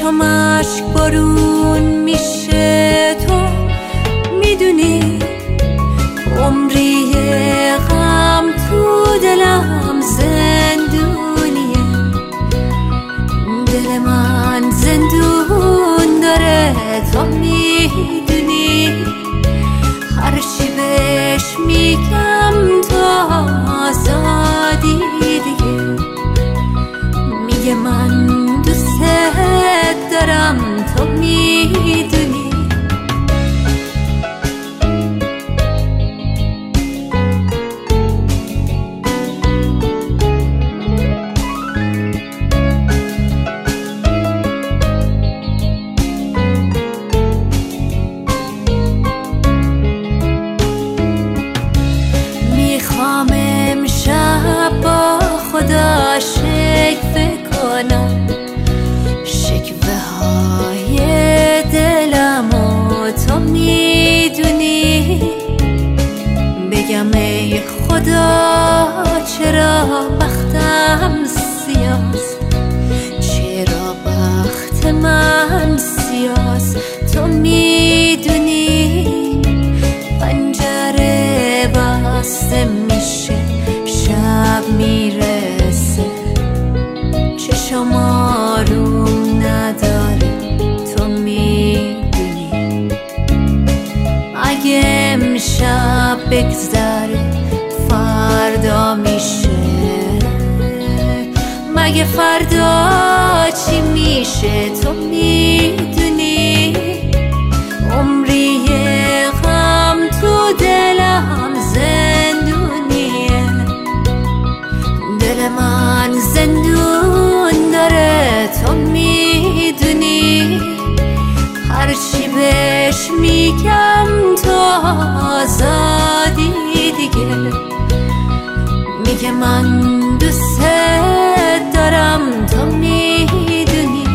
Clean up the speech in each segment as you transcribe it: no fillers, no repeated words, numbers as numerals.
چشم اشک بارون میشه، تو میدونی عمری غم تو دلم زندونیه. دل من زندون داره، تو میدونی هرچی بهش میگم تو آزادی دیگه. میگه من دوست دارم، تو میدونی. میخوام امشب با خدا شکوه کنم، شکوه های دلم و تو میدونی. بگم ای خدا چرا بختم سیاست، چرا بخت من سیاست. تو میدونی پنجره بسته میشه، شب میرسه، چشم آروم نداره. تو میدونی اگه امشب بگذره فردا میشه، مگه فردا چی میشه؟ تو میدونی عمری غم تو دلم زندونیه. دل من زندون داره، تو میدونی هرچی بهش میگم تو آزادی دیگه. میگه من دوست دارم، تو میدونی.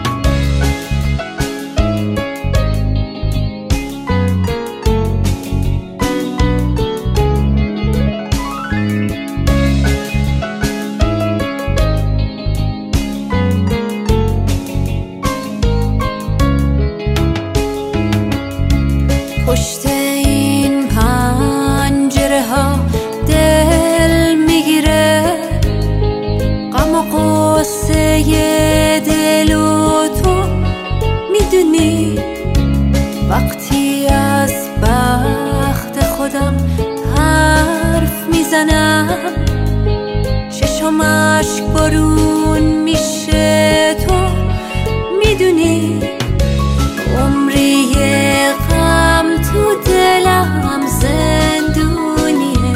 پشت این پنجره ها دل میگیره، غم و غصه دل و تو میدونی. وقتی از بخت خودم حرف میزنم، چشم اشک بارون میشه، تو میدونی عمری غم تو دلم زندونیه.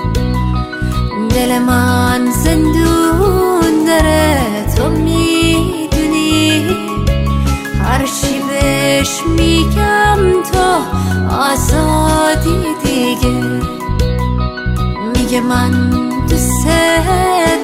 دل من زندون داره، تو میدونی هرچی بهش میگم تو آزادی دیگه. میگه من دوست